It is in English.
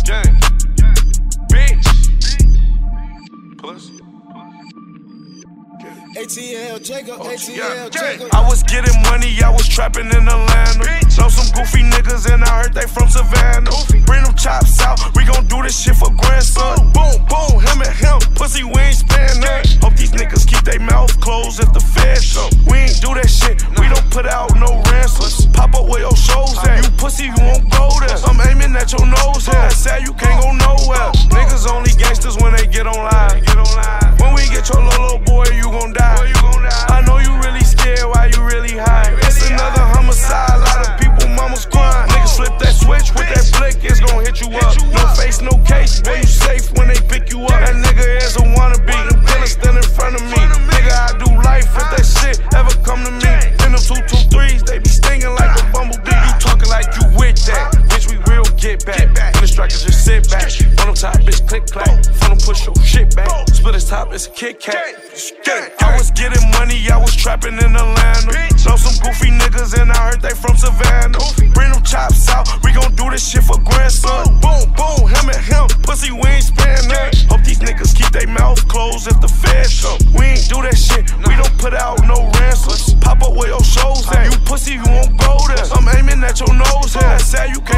Gang. Bitch. Pussy. ATL Jacob, ATL Jacob. I was getting money, I was trapping in Atlanta. Know some goofy niggas and I heard they from Savannah. Bring them chops out, we gon' do this shit for grandson. Boom, boom, him and him, pussy, we ain't spend that. Hope these niggas keep their mouth closed if the feds come. We ain't do that shit, we don't put out no ransoms. Pop up where your shows at, you pussy, you won't go there. I'm aiming at your nose hair, that's sad, you can't go nowhere. Niggas only gangsters when they get on live. When we get your little boy, you gon' die. I know you really scared, why you really high? It's another homicide, a lot of people, mama's crying. Niggas flip that switch with that flick, it's gon' hit you up. No face, no case, boy, you safe when they pick you up. That nigga is a wannabe, them killers stand in front of me. Nigga, I do life if that shit ever come to me. In them 223s, they be stinging like a bumblebee. You talking like you with that, bitch, we real get back. When the strikers just sit back, on them top, bitch, click clack. From them push your shit back, split his top, it's a Kit Kat. I was getting money, I was trapping in Atlanta. Know some goofy niggas and I heard they from Savannah. Bring them chops out, we gon' do this shit for grandson. Boom, boom, him and him, pussy, we ain't spend that. Hope these niggas keep their mouth closed if the feds come. We ain't do that shit, we don't put out no ransoms. Pop up where your shows at, you pussy, you won't go there. I'm aiming at your nose hair, that's sad, you